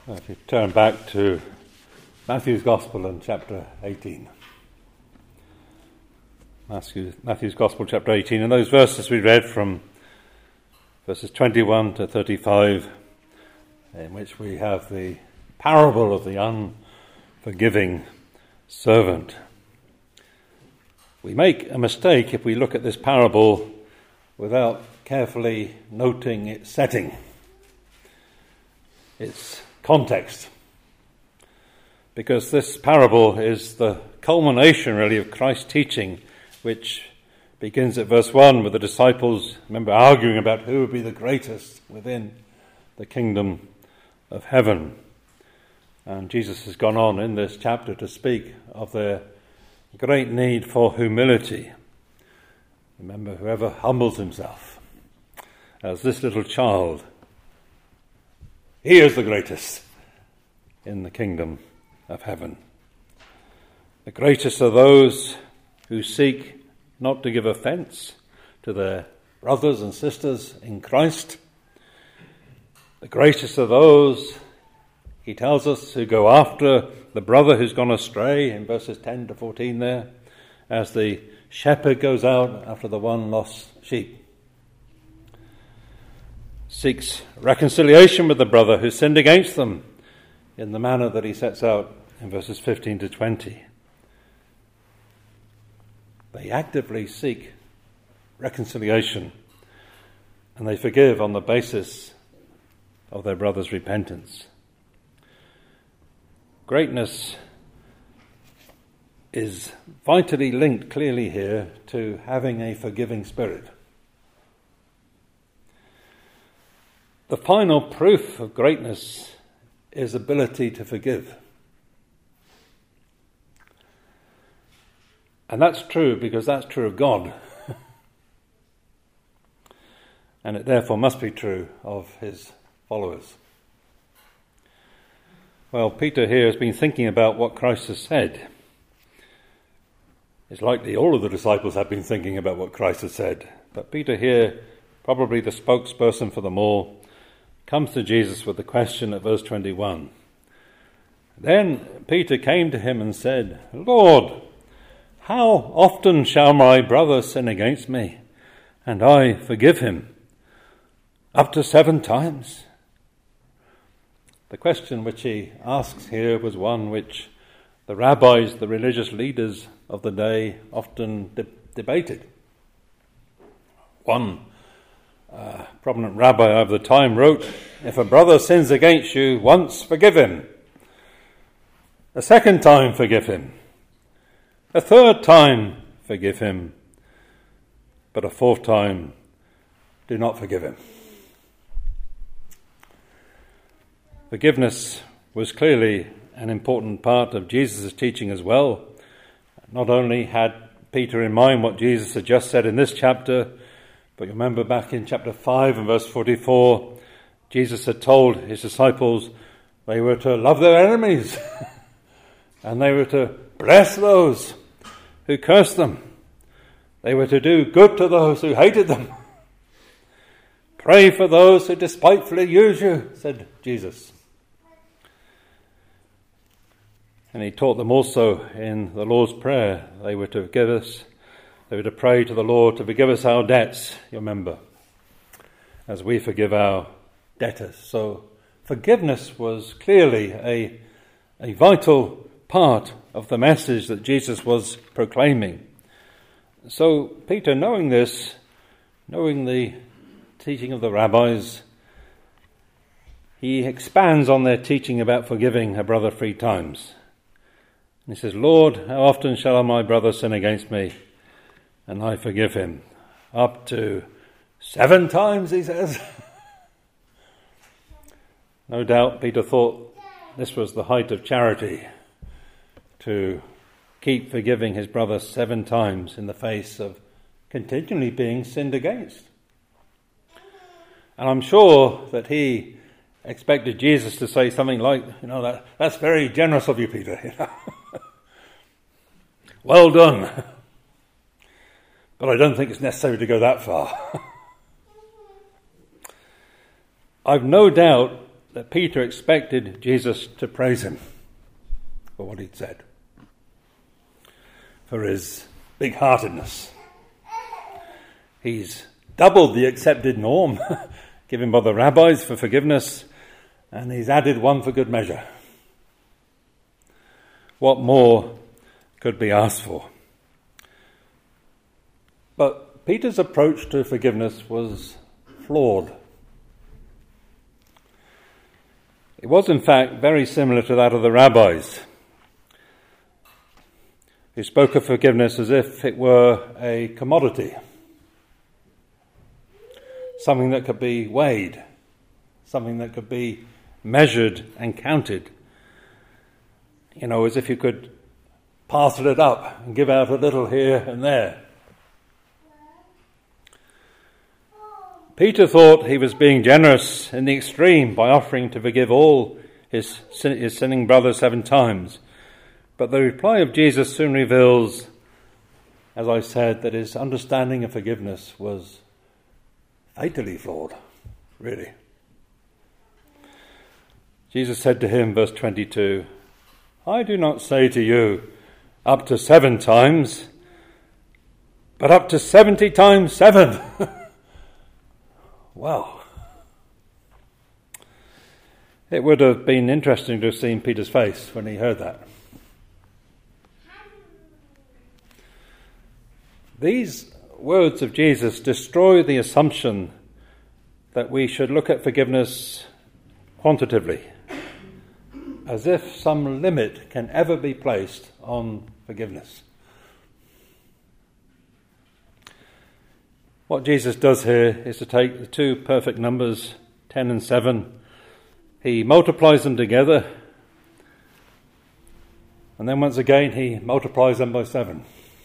If you turn back to Matthew's Gospel and chapter 18. Matthew's Gospel, chapter 18, and those verses we read from verses 21 to 35, in which we have the parable of the unforgiving servant. We make a mistake if we look at this parable without carefully noting its setting, its context, because this parable is the culmination really of Christ's teaching, which begins at verse 1 with the disciples, remember, arguing about who would be the greatest within the kingdom of heaven. And Jesus has gone on in this chapter to speak of their great need for humility. Remember, whoever humbles himself as this little child, he is the greatest in the kingdom of heaven. The greatest are those who seek not to give offence to their brothers and sisters in Christ. The greatest are those, he tells us, who go after the brother who's gone astray in verses 10 to 14 there, as the shepherd goes out after the one lost sheep. Seeks reconciliation with the brother who sinned against them in the manner that he sets out in verses 15 to 20. They actively seek reconciliation, and they forgive on the basis of their brother's repentance. Greatness is vitally linked clearly here to having a forgiving spirit. The final proof of greatness is ability to forgive. And that's true because that's true of God. And it therefore must be true of his followers. Well, Peter here has been thinking about what Christ has said. It's likely all of the disciples have been thinking about what Christ has said. But Peter here, probably the spokesperson for them all, comes to Jesus with the question at verse 21. Then Peter came to him and said, Lord, how often shall my brother sin against me, and I forgive him? Up to 7 times? The question which he asks here was one which the rabbis, the religious leaders of the day, often debated. One prominent rabbi of the time wrote, if a brother sins against you once, forgive him. A second time, forgive him. A third time, forgive him. But a fourth time, do not forgive him. Forgiveness was clearly an important part of Jesus' teaching as well. Not only had Peter in mind what Jesus had just said in this chapter, but you remember back in chapter 5 and verse 44, Jesus had told his disciples they were to love their enemies and they were to bless those who cursed them. They were to do good to those who hated them. Pray for those who despitefully use you, said Jesus. And he taught them also in the Lord's Prayer. They were to pray to the Lord to forgive us our debts, you remember, as we forgive our debtors. So forgiveness was clearly a vital part of the message that Jesus was proclaiming. So Peter, knowing this, knowing the teaching of the rabbis, he expands on their teaching about forgiving a brother 3 times. And he says, Lord, how often shall my brother sin against me, and I forgive him? Up to 7 times, he says. No doubt Peter thought this was the height of charity, to keep forgiving his brother 7 times in the face of continually being sinned against. And I'm sure that he expected Jesus to say something like, that's very generous of you, Peter. Well done. But I don't think it's necessary to go that far. I've no doubt that Peter expected Jesus to praise him for what he'd said, for his big-heartedness. He's doubled the accepted norm given by the rabbis for forgiveness, and he's added one for good measure. What more could be asked for? But Peter's approach to forgiveness was flawed. It was, in fact, very similar to that of the rabbis, who spoke of forgiveness as if it were a commodity, something that could be weighed, something that could be measured and counted. You know, as if you could parcel it up and give out a little here and there. Peter thought he was being generous in the extreme by offering to forgive all his sinning brother 7 times. But the reply of Jesus soon reveals, as I said, that his understanding of forgiveness was fatally flawed, really. Jesus said to him, verse 22, "I do not say to you up to 7 times, but up to 70 times 7. Wow. It would have been interesting to have seen Peter's face when he heard that. These words of Jesus destroy the assumption that we should look at forgiveness quantitatively, as if some limit can ever be placed on forgiveness. What Jesus does here is to take the 2 perfect numbers, 10 and 7. He multiplies them together, and then once again he multiplies them by 7.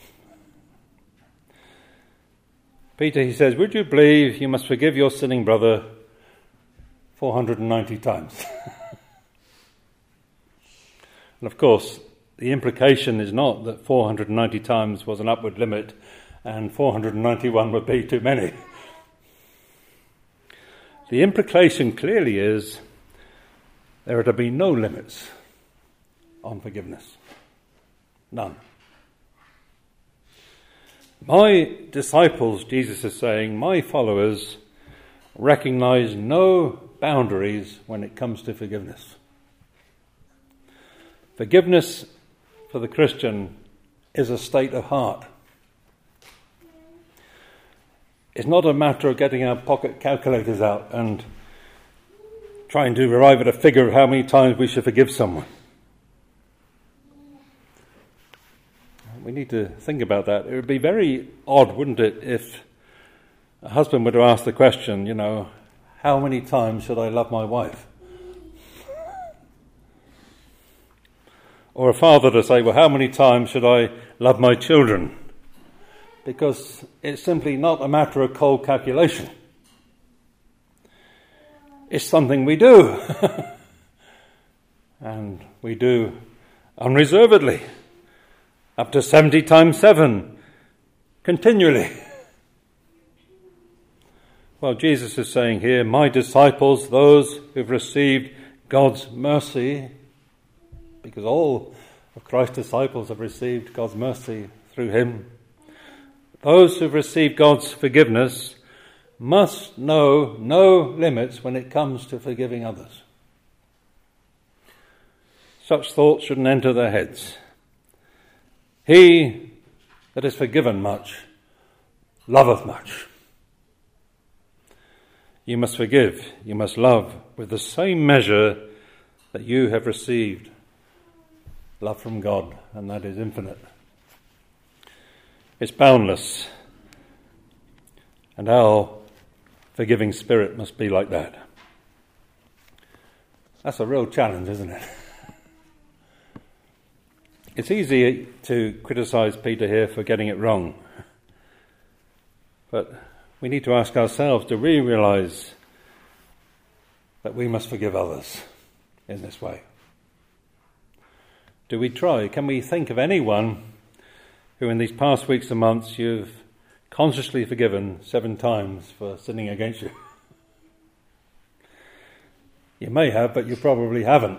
Peter, he says, would you believe you must forgive your sinning brother 490 times? And of course, the implication is not that 490 times was an upward limit and 491 would be too many. The implication clearly is there are to be no limits on forgiveness. None. My disciples, Jesus is saying, my followers recognize no boundaries when it comes to forgiveness. Forgiveness for the Christian is a state of heart. It's not a matter of getting our pocket calculators out and trying to arrive at a figure of how many times we should forgive someone. We need to think about that. It would be very odd, wouldn't it, if a husband were to ask the question, how many times should I love my wife? Or a father to say, well, how many times should I love my children? Because it's simply not a matter of cold calculation. It's something we do. And we do unreservedly. Up to 70 times 7. Continually. Well, Jesus is saying here, my disciples, those who've received God's mercy, because all of Christ's disciples have received God's mercy through him, those who've received God's forgiveness must know no limits when it comes to forgiving others. Such thoughts shouldn't enter their heads. He that is forgiven much loveth much. You must forgive, you must love with the same measure that you have received love from God, and that is infinite. It's boundless, and our forgiving spirit must be like that. That's a real challenge, isn't it? It's easy to criticize Peter here for getting it wrong, but we need to ask ourselves, do we realize that we must forgive others in this way? Do we try? Can we think of anyone who in these past weeks and months you've consciously forgiven 7 times for sinning against you? You may have, but you probably haven't.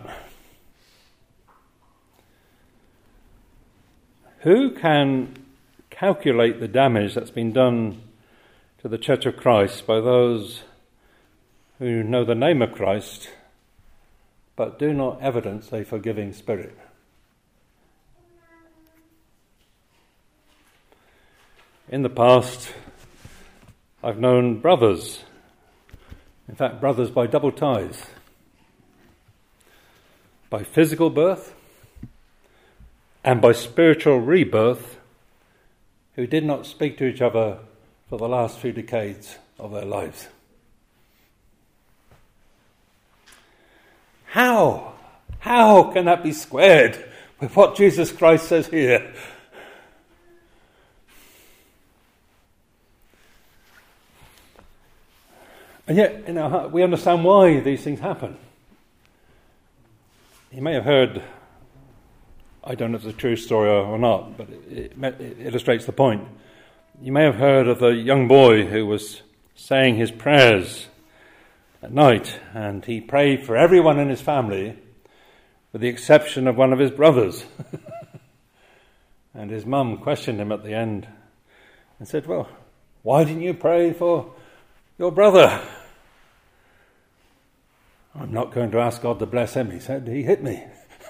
Who can calculate the damage that's been done to the Church of Christ by those who know the name of Christ but do not evidence a forgiving spirit? In the past, I've known brothers, in fact brothers by double ties, by physical birth and by spiritual rebirth, who did not speak to each other for the last few decades of their lives. How can that be squared with what Jesus Christ says here? And yet, in our heart, we understand why these things happen. You may have heard, I don't know if it's a true story or not, but it illustrates the point. You may have heard of the young boy who was saying his prayers at night, and he prayed for everyone in his family, with the exception of one of his brothers. And his mum questioned him at the end and said, "Well, why didn't you pray for your brother?" "I'm not going to ask God to bless him," he said. "He hit me."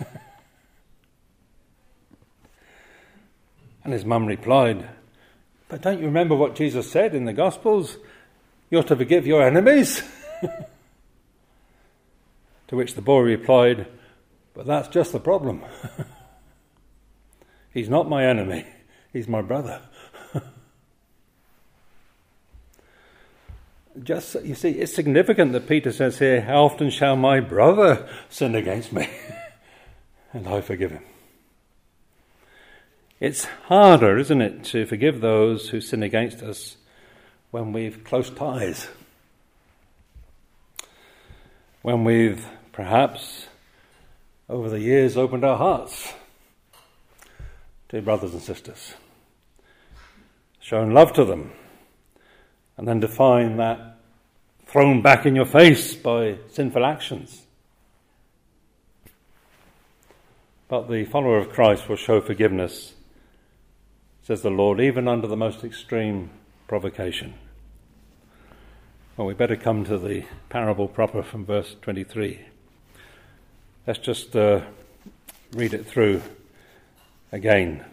And his mum replied, "But don't you remember what Jesus said in the Gospels? You're to forgive your enemies." To which the boy replied, "But that's just the problem. He's not my enemy, he's my brother." Just, you see, it's significant that Peter says here, "How often shall my brother sin against me? And I forgive him." It's harder, isn't it, to forgive those who sin against us when we've close ties. When we've perhaps, over the years, opened our hearts to brothers and sisters, shown love to them, and then to find that thrown back in your face by sinful actions. But the follower of Christ will show forgiveness, says the Lord, even under the most extreme provocation. Well, we better come to the parable proper from verse 23. Let's just read it through again.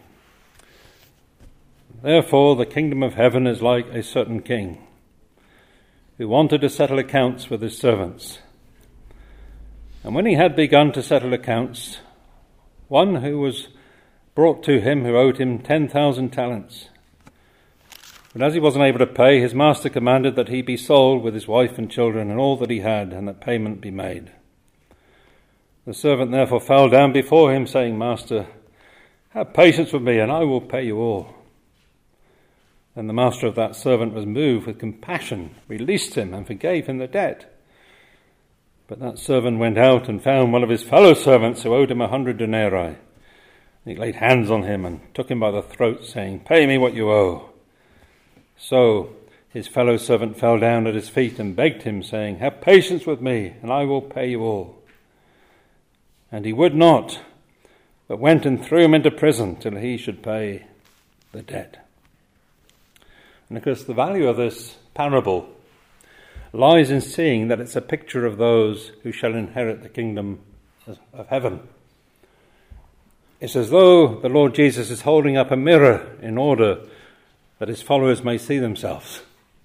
"Therefore the kingdom of heaven is like a certain king who wanted to settle accounts with his servants. And when he had begun to settle accounts, one who was brought to him who owed him 10,000 talents. But as he wasn't able to pay, his master commanded that he be sold with his wife and children and all that he had, and that payment be made. The servant therefore fell down before him, saying, 'Master, have patience with me, and I will pay you all.' Then the master of that servant was moved with compassion, released him, and forgave him the debt. But that servant went out and found one of his fellow servants who owed him 100 denarii. He laid hands on him and took him by the throat, saying, 'Pay me what you owe.' So his fellow servant fell down at his feet and begged him, saying, 'Have patience with me, and I will pay you all.' And he would not, but went and threw him into prison till he should pay the debt." And of course, the value of this parable lies in seeing that it's a picture of those who shall inherit the kingdom of heaven. It's as though the Lord Jesus is holding up a mirror in order that his followers may see themselves.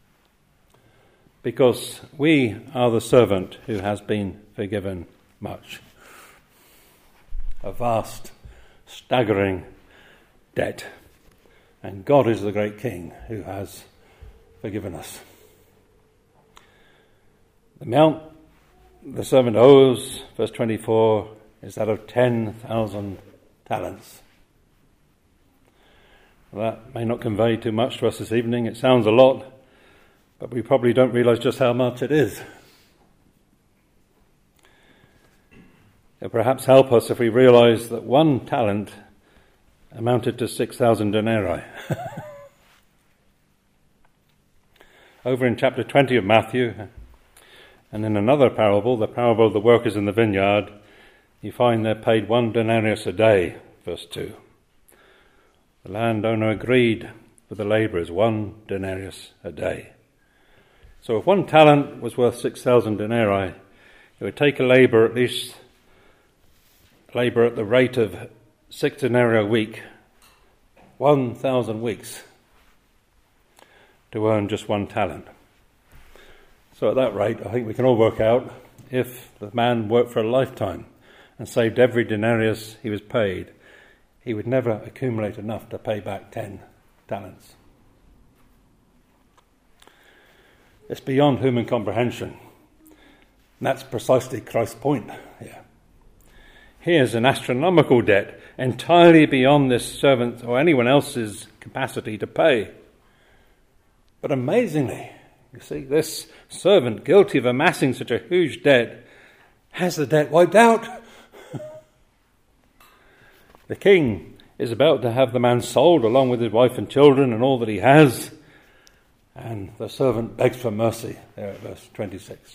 Because we are the servant who has been forgiven much. A vast, staggering debt. And God is the great King who has forgiven us. The amount the servant owes, verse 24, is that of 10,000 talents. That may not convey too much to us this evening. It sounds a lot, but we probably don't realize just how much it is. It'll perhaps help us if we realize that one talent amounted to 6,000 denarii. Over in chapter 20 of Matthew, And in another parable, the parable of the workers in the vineyard, you find they're paid 1 denarius a day, verse 2. The landowner agreed with the labourers, 1 denarius a day. So if 1 talent was worth 6,000 denarii, it would take a labourer at least labour at the rate of 6 denarii a week, 1,000 weeks, to earn just 1 talent. So at that rate, I think we can all work out if the man worked for a lifetime and saved every denarius he was paid, he would never accumulate enough to pay back 10 talents. It's beyond human comprehension. And that's precisely Christ's point here. Here's an astronomical debt entirely beyond this servant or anyone else's capacity to pay. But amazingly, you see, this servant, guilty of amassing such a huge debt, has the debt wiped out. The king is about to have the man sold along with his wife and children and all that he has. And the servant begs for mercy, there at verse 26.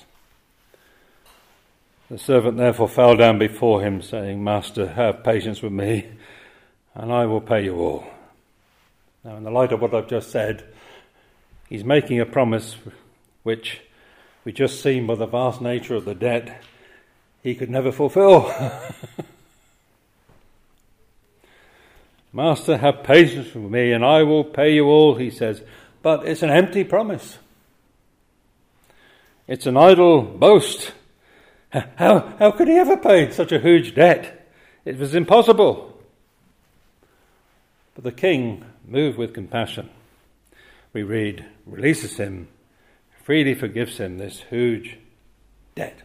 The servant therefore fell down before him, saying, Master, have patience with me, and I will pay you all. Now, in the light of what I've just said, he's making a promise which we just seen by the vast nature of the debt he could never fulfill. Master, have patience with me, and I will pay you all, he says. But it's an empty promise. It's an idle boast. How could he ever pay such a huge debt? It was impossible. But the king, moved with compassion, we read, releases him, freely forgives him this huge debt.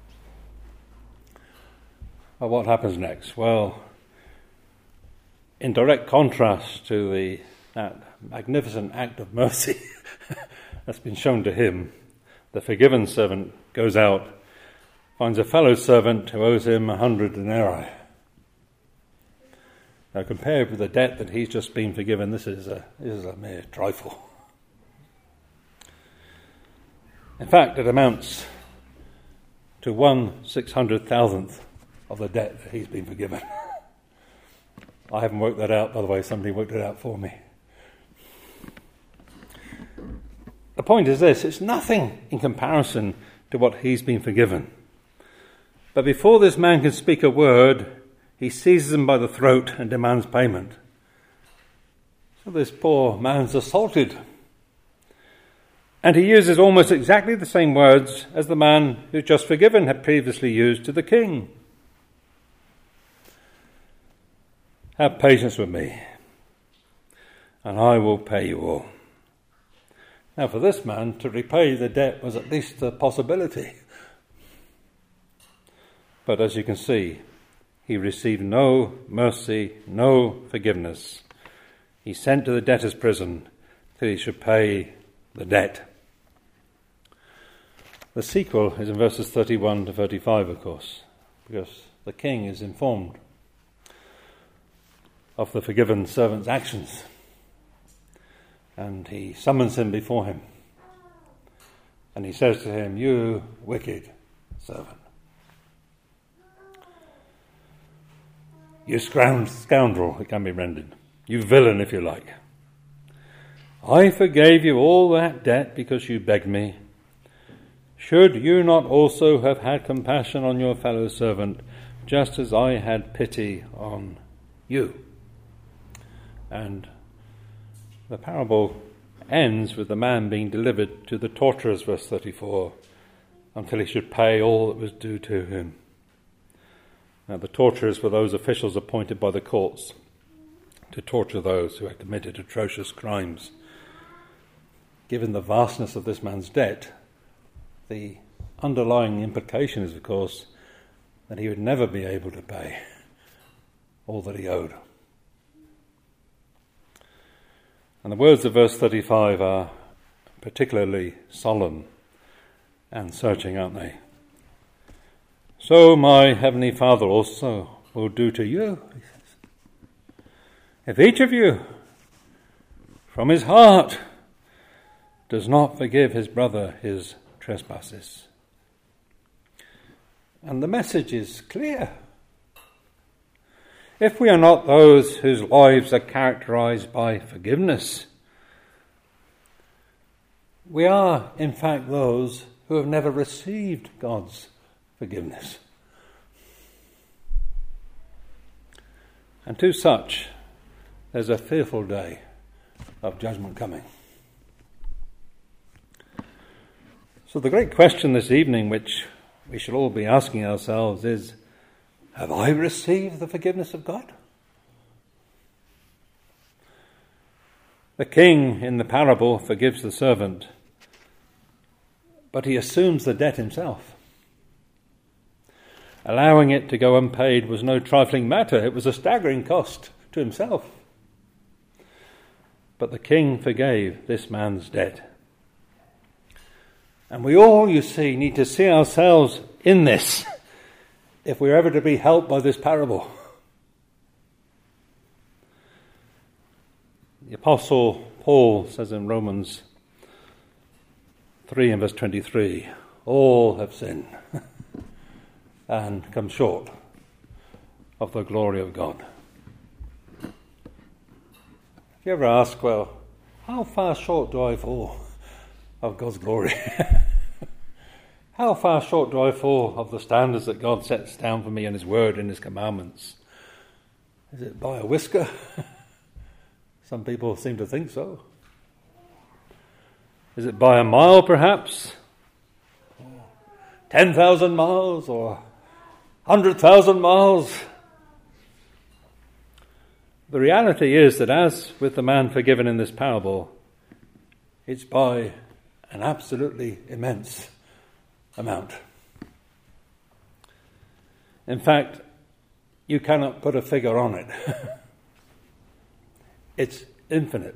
Well, what happens next? Well, in direct contrast to that magnificent act of mercy that's been shown to him, the forgiven servant goes out, finds a fellow servant who owes him 100 denarii. Now, compared with the debt that he's just been forgiven, this is a mere trifle. In fact, it amounts to 1/600,000th of the debt that he's been forgiven. I haven't worked that out, by the way. Somebody worked it out for me. The point is this, it's nothing in comparison to what he's been forgiven. But before this man can speak a word, he seizes him by the throat and demands payment. So this poor man's assaulted. And he uses almost exactly the same words as the man who's just forgiven had previously used to the king. Have patience with me, and I will pay you all. Now, for this man, to repay the debt was at least a possibility. But as you can see, he received no mercy, no forgiveness. He's sent to the debtor's prison till he should pay the debt. The sequel is in verses 31 to 35, of course, because the king is informed of the forgiven servant's actions. And he summons him before him. And he says to him, you wicked servant. You scoundrel, it can be rendered. You villain, if you like. I forgave you all that debt because you begged me. Should you not also have had compassion on your fellow servant, just as I had pity on you? And the parable ends with the man being delivered to the torturers, verse 34, until he should pay all that was due to him. Now, the torturers were those officials appointed by the courts to torture those who had committed atrocious crimes. Given the vastness of this man's debt, the underlying implication is, of course, that he would never be able to pay all that he owed. And the words of verse 35 are particularly solemn and searching, aren't they? So my heavenly Father also will do to you, he says, if each of you from his heart does not forgive his brother his trespasses. And the message is clear. If we are not those whose lives are characterized by forgiveness, we are, in fact, those who have never received God's forgiveness. And to such, there's a fearful day of judgment coming. So the great question this evening, which we should all be asking ourselves, is, have I received the forgiveness of God? The king in the parable forgives the servant, but he assumes the debt himself. Allowing it to go unpaid was no trifling matter. It was a staggering cost to himself. But the king forgave this man's debt. And we all, you see, need to see ourselves in this if we're ever to be helped by this parable. The Apostle Paul says in Romans 3 and verse 23, all have sinned and come short of the glory of God. If you ever ask, well, how far short do I fall of God's glory? How far short do I fall of the standards that God sets down for me in His Word and His commandments? Is it by a whisker? Some people seem to think so. Is it by a mile, perhaps? 10,000 miles or 100,000 miles? The reality is that, as with the man forgiven in this parable, it's by an absolutely immense amount. In fact, you cannot put a figure on it. It's infinite.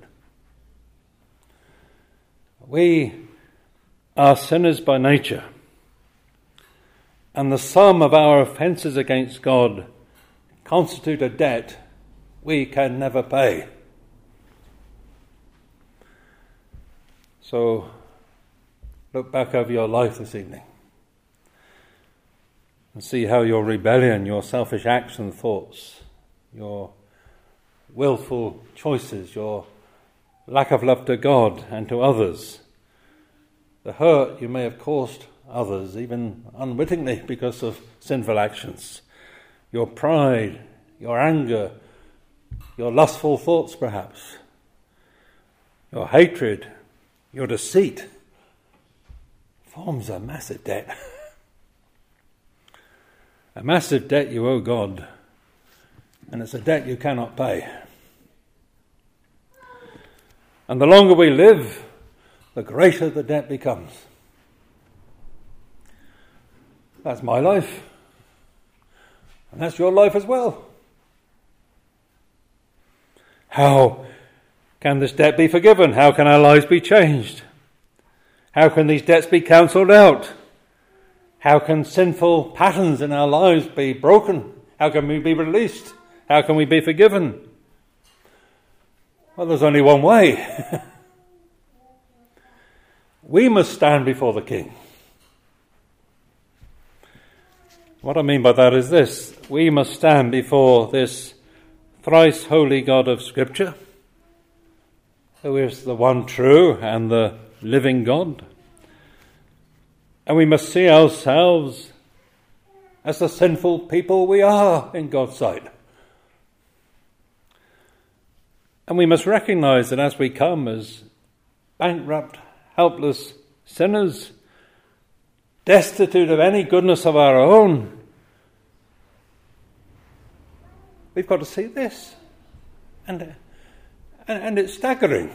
We are sinners by nature, and the sum of our offences against God constitute a debt we can never pay. So, look back over your life this evening and see how your rebellion, your selfish acts and thoughts, your willful choices, your lack of love to God and to others, the hurt you may have caused others, even unwittingly because of sinful actions, your pride, your anger, your lustful thoughts perhaps, your hatred, your deceit, forms a massive debt. A massive debt you owe God, and it's a debt you cannot pay. And the longer we live, the greater the debt becomes. That's my life, and that's your life as well. How can this debt be forgiven? How can our lives be changed? How can these debts be cancelled out? How can sinful patterns in our lives be broken? How can we be released? How can we be forgiven? Well, there's only one way. We must stand before the King. What I mean by that is this: we must stand before this thrice holy God of Scripture, who is the one true and the living God. And we must see ourselves as the sinful people we are in God's sight. And we must recognize that as we come as bankrupt, helpless sinners, destitute of any goodness of our own, we've got to see this. And it's staggering.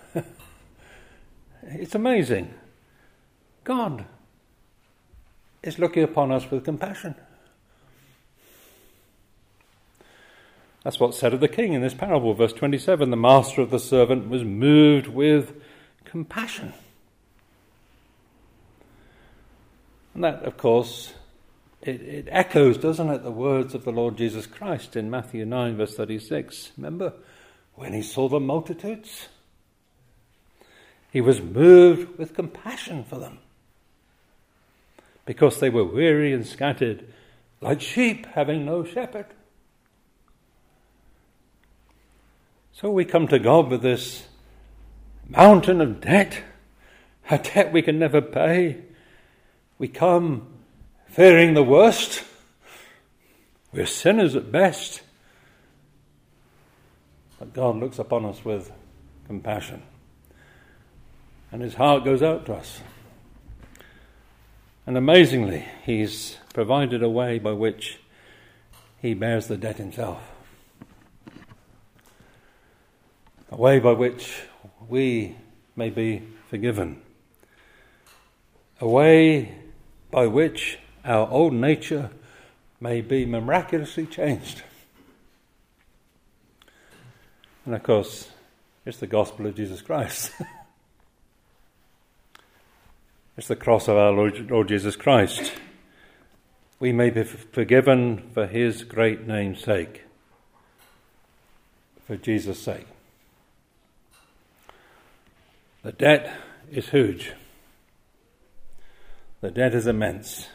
It's amazing. God is looking upon us with compassion. That's what's said of the king in this parable, verse 27. The master of the servant was moved with compassion. And that, of course, it echoes, doesn't it, the words of the Lord Jesus Christ in Matthew 9, verse 36. Remember, when he saw the multitudes, he was moved with compassion for them, because they were weary and scattered, like sheep having no shepherd. So we come to God with this mountain of debt, a debt we can never pay. We come fearing the worst. We're sinners at best. But God looks upon us with compassion, and his heart goes out to us. And amazingly, he's provided a way by which he bears the debt himself. A way by which we may be forgiven. A way by which our old nature may be miraculously changed. And of course, it's the gospel of Jesus Christ. It's the cross of our Lord Jesus Christ. We may be forgiven for his great name's sake. For Jesus' sake. The debt is huge. The debt is immense.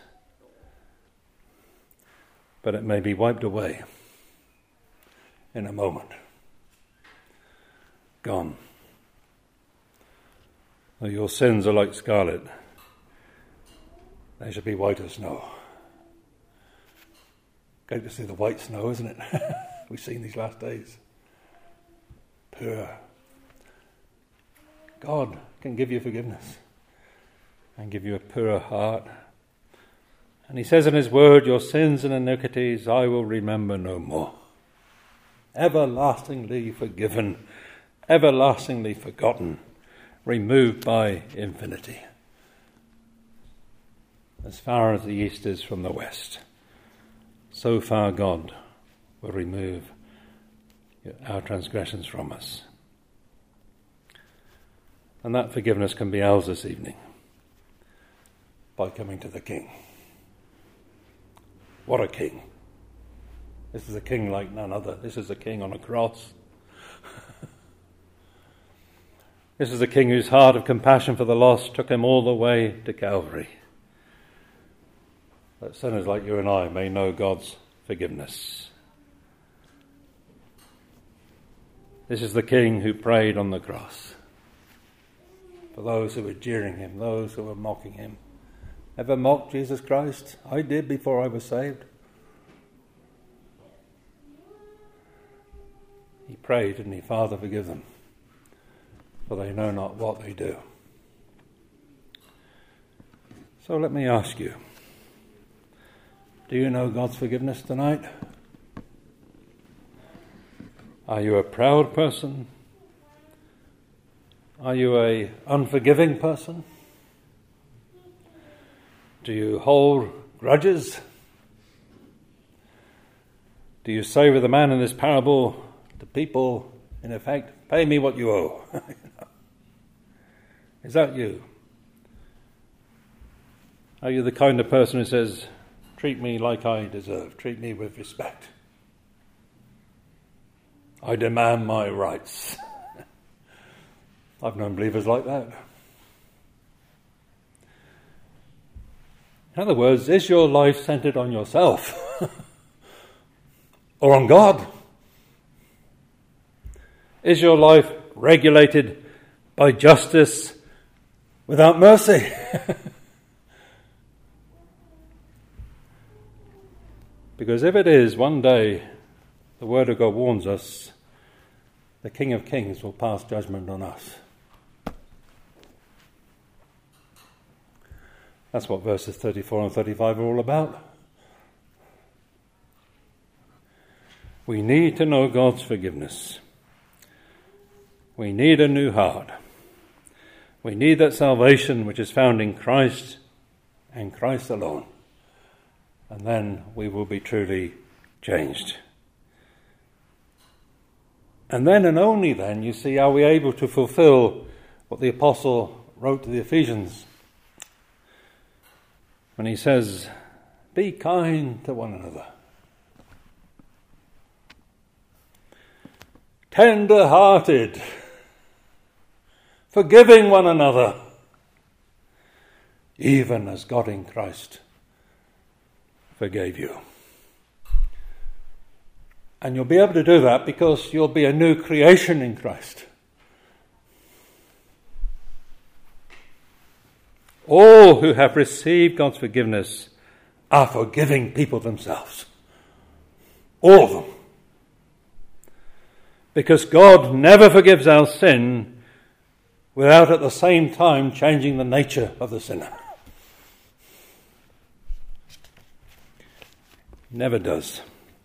But it may be wiped away in a moment. Gone. Though your sins are like scarlet, they shall be white as snow. Great to see the white snow, isn't it? We've seen these last days. Pure. God can give you forgiveness and give you a pure heart. And he says in his word, your sins and iniquities I will remember no more. Everlastingly forgiven, everlastingly forgotten, removed by infinity. As far as the east is from the west, so far God will remove our transgressions from us. And that forgiveness can be ours this evening by coming to the King. What a King. This is a King like none other. This is a King on a cross. This is a King whose heart of compassion for the lost took him all the way to Calvary, that sinners like you and I may know God's forgiveness. This is the King who prayed on the cross for those who were jeering him, those who were mocking him. Ever mocked Jesus Christ? I did before I was saved. He prayed, didn't he? Father, forgive them, for they know not what they do. So let me ask you, do you know God's forgiveness tonight? Are you a proud person? Are you an unforgiving person? Do you hold grudges? Do you say with the man in this parable to people, in effect, pay me what you owe? Is that you? Are you the kind of person who says, treat me like I deserve, treat me with respect? I demand my rights. I've known believers like that. In other words, is your life centered on yourself or on God? Is your life regulated by justice without mercy? Because if it is, one day, the Word of God warns us, the King of Kings will pass judgment on us. That's what verses 34 and 35 are all about. We need to know God's forgiveness. We need a new heart. We need that salvation which is found in Christ and Christ alone. And then we will be truly changed. And then and only then, you see, are we able to fulfill what the apostle wrote to the Ephesians when he says, be kind to one another, tender-hearted, forgiving one another, even as God in Christ forgave you. And you'll be able to do that because you'll be a new creation in Christ. All who have received God's forgiveness are forgiving people themselves. All of them. Because God never forgives our sin without at the same time changing the nature of the sinner. Never does.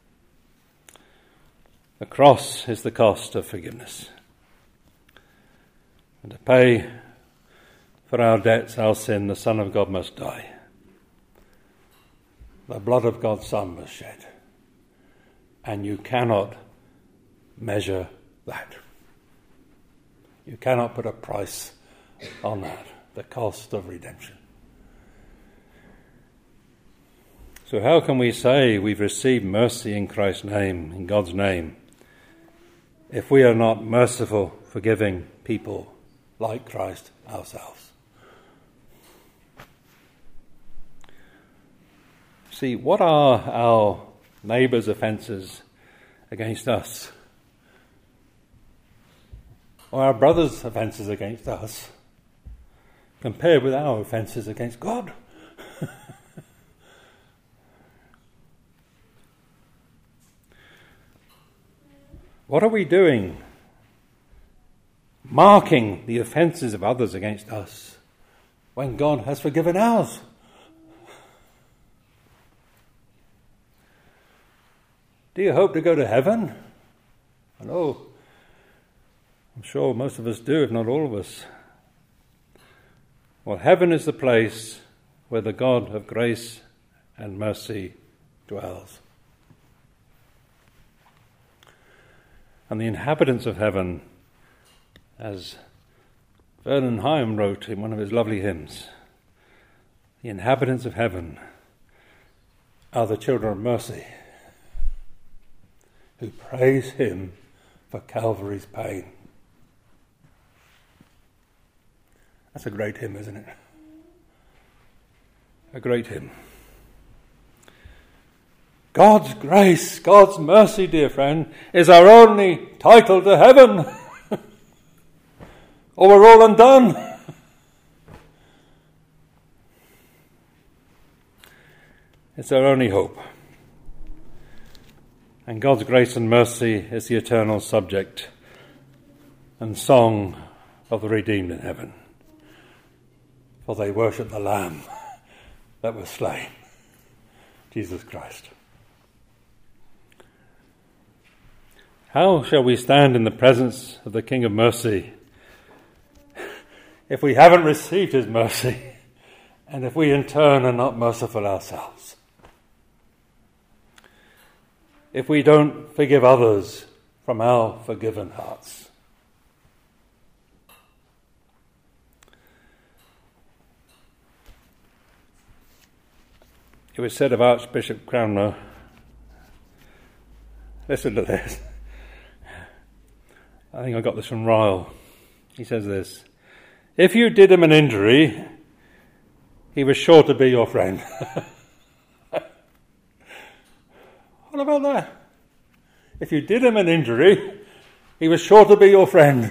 The cross is the cost of forgiveness. And to pay for our debts, our sin, the Son of God must die. The blood of God's Son was shed. And you cannot measure that. You cannot put a price on that, the cost of redemption. So how can we say we've received mercy in Christ's name, in God's name, if we are not merciful, forgiving people like Christ ourselves? See, what are our neighbours' offences against us? Or our brothers' offences against us compared with our offences against God? What are we doing marking the offences of others against us when God has forgiven ours? Do you hope to go to heaven? I know, I'm sure most of us do, if not all of us. Well, heaven is the place where the God of grace and mercy dwells. And the inhabitants of heaven, as Vernon Hyam wrote in one of his lovely hymns, the inhabitants of heaven are the children of mercy who praise him for Calvary's pain. That's a great hymn, isn't it? A great hymn. God's grace, God's mercy, dear friend, is our only title to heaven. Or we're all undone. It's our only hope. And God's grace and mercy is the eternal subject and song of the redeemed in heaven. For they worship the Lamb that was slain, Jesus Christ. How shall we stand in the presence of the King of mercy if we haven't received his mercy and if we in turn are not merciful ourselves? If we don't forgive others from our forgiven hearts? It was said of Archbishop Cranmer, listen to this. I think I got this from Ryle. He says this: if you did him an injury, he was sure to be your friend. What about that? If you did him an injury, he was sure to be your friend.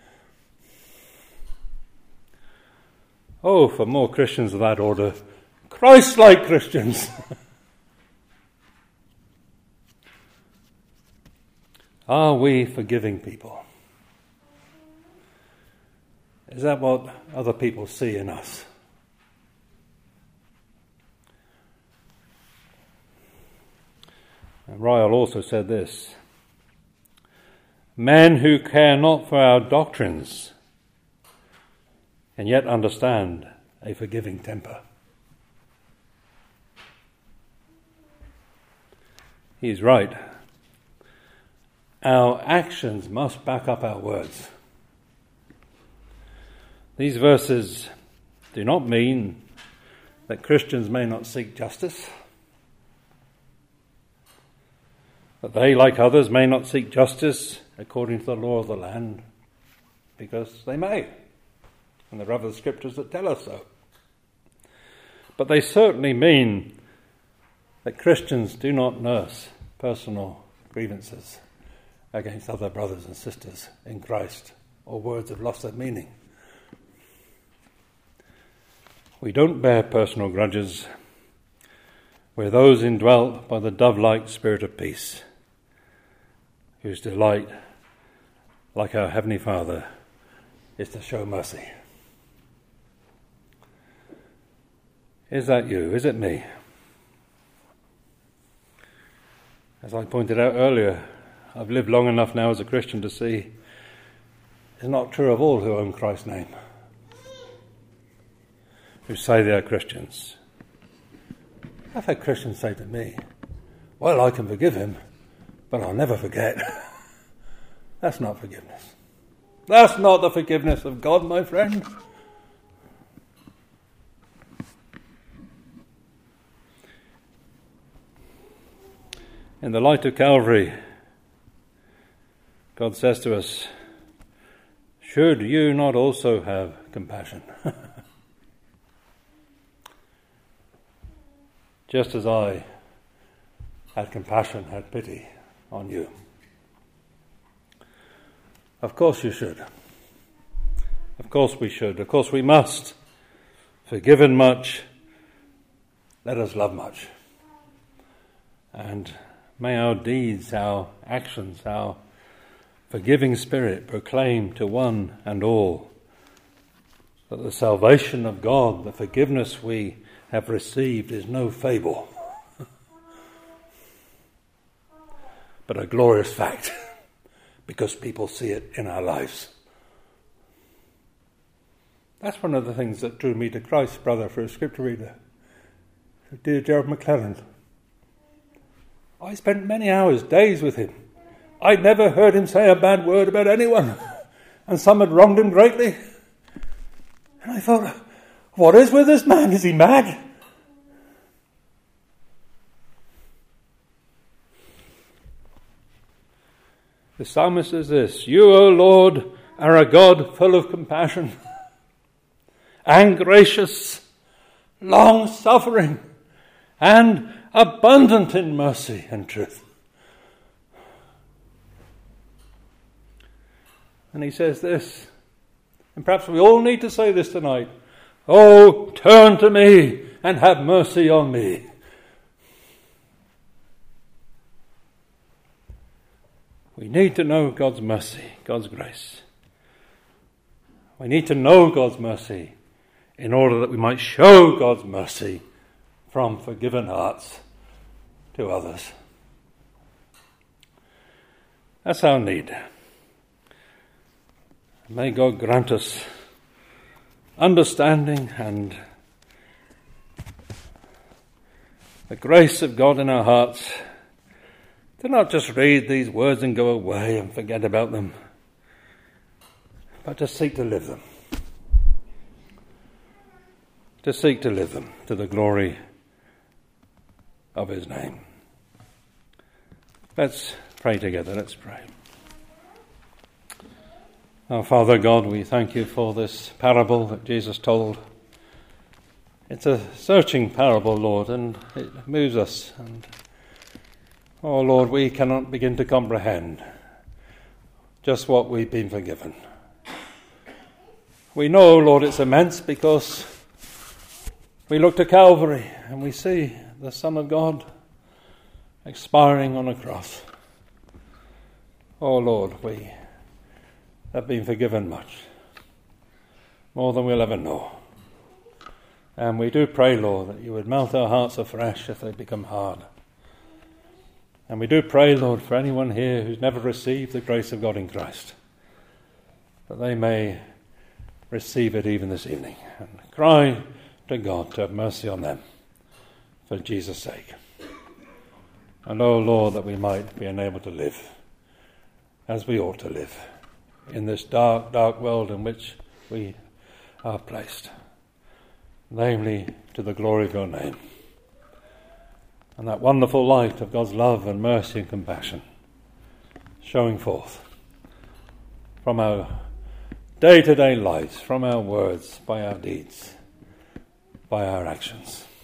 Oh, for more Christians of that order. Christ-like Christians. Are we forgiving people? Is that what other people see in us? And Ryle also said this: men who care not for our doctrines and yet understand a forgiving temper. He's right. Our actions must back up our words. These verses do not mean that Christians may not seek justice, that they, like others, may not seek justice according to the law of the land, because they may, and there are other scriptures that tell us so. but they certainly mean that Christians do not nurse personal grievances against other brothers and sisters in Christ, or words have lost their meaning. We don't bear personal grudges. We're those indwelt by the dove-like spirit of peace, whose delight, like our Heavenly Father, is to show mercy. Is that you? Is it me? As I pointed out earlier, I've lived long enough now as a Christian to see it's not true of all who own Christ's name, who say they are Christians. I've had Christians say to me, well, I can forgive him, but I'll never forget. That's not forgiveness. That's not the forgiveness of God, my friend. In the light of Calvary, God says to us, should you not also have compassion? Just as I had compassion, had pity on you. Of course you should. Of course we should. Of course we must. Forgiven much, let us love much. And may our deeds, our actions, our forgiving spirit proclaim to one and all that the salvation of God, the forgiveness we have received, is no fable, but a glorious fact, because people see it in our lives. That's one of the things that drew me to Christ, brother, for a scripture reader, dear Gerald McClelland. I spent many hours, days with him. I'd never heard him say a bad word about anyone, and some had wronged him greatly. And I thought, what is with this man? Is he mad? The psalmist says this, you, O Lord, are a God full of compassion and gracious, long-suffering, and abundant in mercy and truth. And he says this, and perhaps we all need to say this tonight, oh, turn to me and have mercy on me. We need to know God's mercy, God's grace. We need to know God's mercy in order that we might show God's mercy from forgiven hearts to others. That's our need. May God grant us understanding and the grace of God in our hearts to not just read these words and go away and forget about them, but to seek to live them. To seek to live them to the glory of his name. Let's pray together. Let's pray. Our Father God, we thank you for this parable that Jesus told. It's a searching parable, Lord, and it moves us. And, oh Lord, we cannot begin to comprehend just what we've been forgiven. We know, Lord, it's immense because we look to Calvary and we see the Son of God expiring on a cross. Oh Lord, we have been forgiven much, more than we'll ever know. And we do pray, Lord, that you would melt our hearts afresh if they become hard. And we do pray, Lord, for anyone here who's never received the grace of God in Christ, that they may receive it even this evening and cry to God to have mercy on them for Jesus' sake. And, oh Lord, that we might be enabled to live as we ought to live in this dark, dark world in which we are placed, namely to the glory of your name. And that wonderful light of God's love and mercy and compassion showing forth from our day-to-day lives, from our words, by our deeds, by our actions.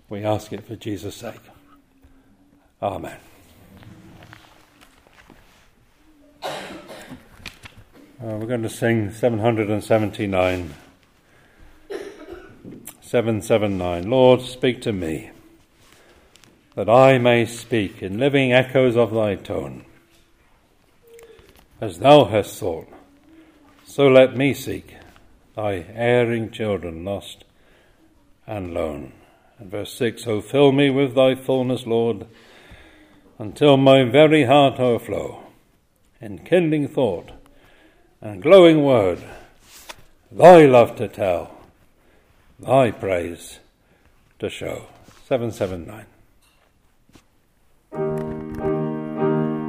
We ask it for Jesus' sake. Amen. We're going to sing 779. 779. Lord, speak to me, that I may speak in living echoes of thy tone. As thou hast thought, so let me seek thy erring children, lost and lone. And verse 6, O fill me with thy fullness, Lord, until my very heart o'erflow, in kindling thought and glowing word, thy love to tell, thy praise to show. 779.